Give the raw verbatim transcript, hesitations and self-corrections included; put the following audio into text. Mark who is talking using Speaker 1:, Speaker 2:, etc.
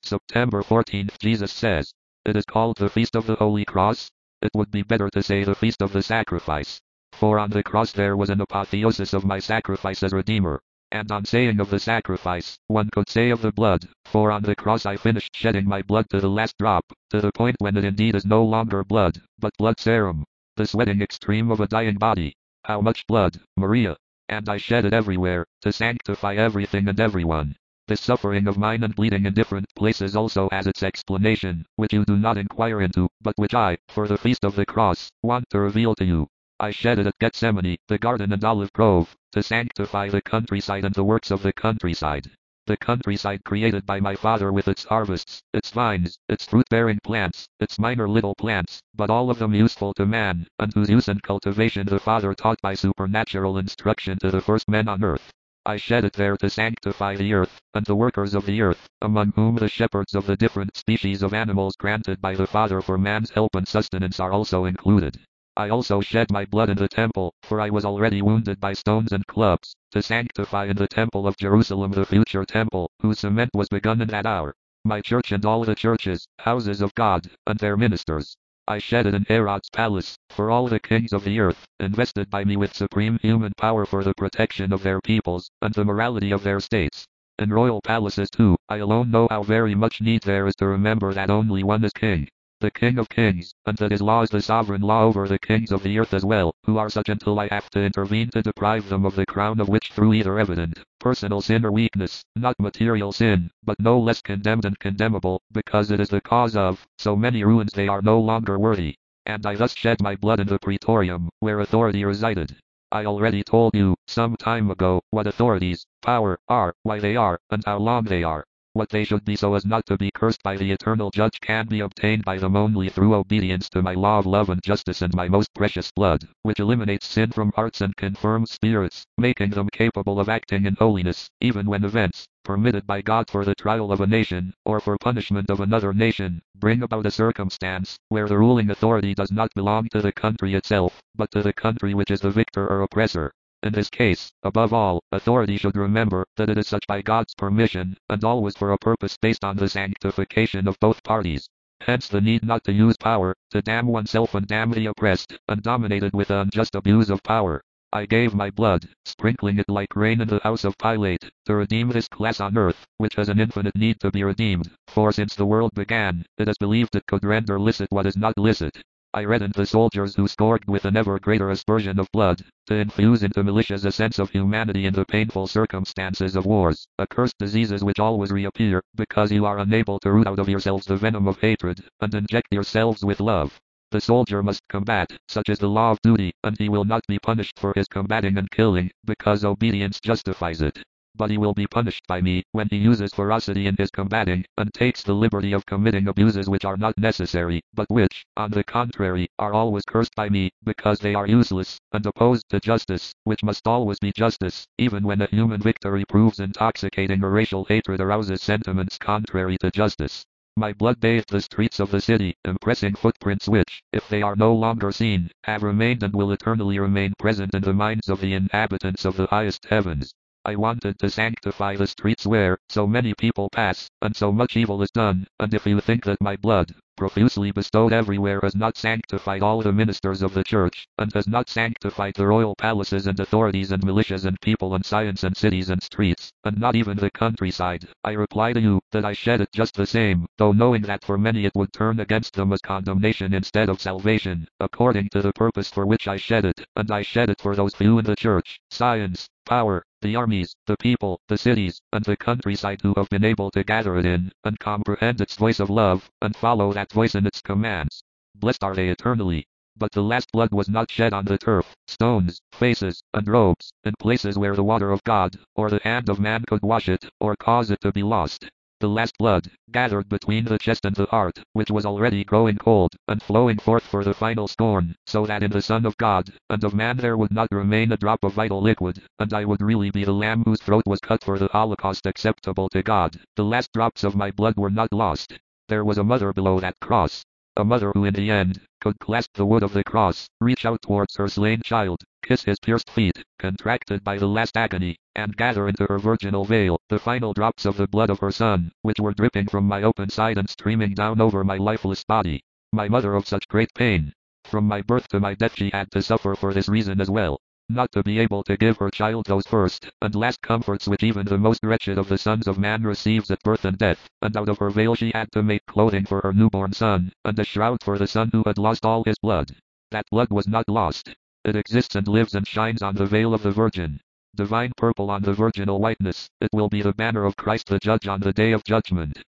Speaker 1: September fourteenth. Jesus says, "It is called the Feast of the Holy Cross." It would be better to say the Feast of the Sacrifice. For on the cross there was an apotheosis of my sacrifice as Redeemer. And on saying of the sacrifice, one could say of the blood, for on the cross I finished shedding my blood to the last drop, to the point when it indeed is no longer blood, but blood serum, the sweating extreme of a dying body. How much blood, Maria! And I shed it everywhere, to sanctify everything and everyone. This suffering of mine and bleeding in different places also has its explanation, which you do not inquire into, but which I, for the feast of the cross, want to reveal to you. I shed it at Gethsemane, the garden and olive grove, to sanctify the countryside and the works of the countryside. The countryside created by my Father with its harvests, its vines, its fruit-bearing plants, its minor little plants, but all of them useful to man, and whose use and cultivation the Father taught by supernatural instruction to the first men on earth. I shed it there to sanctify the earth, and the workers of the earth, among whom the shepherds of the different species of animals granted by the Father for man's help and sustenance are also included. I also shed my blood in the temple, for I was already wounded by stones and clubs, to sanctify in the temple of Jerusalem the future temple, whose cement was begun in that hour. My church and all the churches, houses of God, and their ministers. I shed it in Herod's palace, for all the kings of the earth, invested by me with supreme human power for the protection of their peoples, and the morality of their states. In royal palaces too, I alone know how very much need there is to remember that only one is king. The King of Kings, and that his law is the sovereign law over the kings of the earth as well, who are such until I have to intervene to deprive them of the crown of which through either evident, personal sin or weakness, not material sin, but no less condemned and condemnable, because it is the cause of, so many ruins they are no longer worthy. And I thus shed my blood in the praetorium, where authority resided. I already told you, some time ago, what authorities, power, are, why they are, and how long they are. What they should be so as not to be cursed by the eternal judge can be obtained by them only through obedience to my law of love and justice and my most precious blood, which eliminates sin from hearts and confirms spirits, making them capable of acting in holiness, even when events, permitted by God for the trial of a nation, or for punishment of another nation, bring about a circumstance, where the ruling authority does not belong to the country itself, but to the country which is the victor or oppressor. In this case, above all, authority should remember that it is such by God's permission, and always for a purpose based on the sanctification of both parties. Hence the need not to use power, to damn oneself and damn the oppressed, and dominated with the unjust abuse of power. I gave my blood, sprinkling it like rain in the house of Pilate, to redeem this class on earth, which has an infinite need to be redeemed, for since the world began, it is believed it could render licit what is not licit. I reddened the soldiers who scourged with an ever greater aspersion of blood, to infuse into militias a sense of humanity in the painful circumstances of wars, accursed diseases which always reappear, because you are unable to root out of yourselves the venom of hatred, and inject yourselves with love. The soldier must combat, such is the law of duty, and he will not be punished for his combating and killing, because obedience justifies it. But he will be punished by me, when he uses ferocity in his combating, and takes the liberty of committing abuses which are not necessary, but which, on the contrary, are always cursed by me, because they are useless, and opposed to justice, which must always be justice, even when a human victory proves intoxicating or racial hatred arouses sentiments contrary to justice. My blood bathed the streets of the city, impressing footprints which, if they are no longer seen, have remained and will eternally remain present in the minds of the inhabitants of the highest heavens. I wanted to sanctify the streets where so many people pass, and so much evil is done, and if you think that my blood, profusely bestowed everywhere, has not sanctified all the ministers of the church, and has not sanctified the royal palaces and authorities and militias and people and science and cities and streets, and not even the countryside, I reply to you, that I shed it just the same, though knowing that for many it would turn against them as condemnation instead of salvation, according to the purpose for which I shed it, and I shed it for those few in the church, science, power, the armies, the people, the cities, and the countryside who have been able to gather it in, and comprehend its voice of love, and follow that voice in its commands. Blessed are they eternally. But the last blood was not shed on the turf, stones, faces, and robes, in places where the water of God, or the hand of man could wash it, or cause it to be lost. The last blood, gathered between the chest and the heart, which was already growing cold, and flowing forth for the final scorn, so that in the Son of God, and of man there would not remain a drop of vital liquid, and I would really be the lamb whose throat was cut for the holocaust acceptable to God. The last drops of my blood were not lost. There was a mother below that cross. A mother who in the end could clasp the wood of the cross, reach out towards her slain child, kiss his pierced feet, contracted by the last agony, and gather into her virginal veil the final drops of the blood of her son, which were dripping from my open side and streaming down over my lifeless body. My mother of such great pain. From my birth to my death she had to suffer for this reason as well. Not to be able to give her child those first and last comforts which even the most wretched of the sons of man receives at birth and death, and out of her veil she had to make clothing for her newborn son, and a shroud for the son who had lost all his blood. That blood was not lost. It exists and lives and shines on the veil of the Virgin. Divine purple on the virginal whiteness, it will be the banner of Christ the Judge on the day of judgment.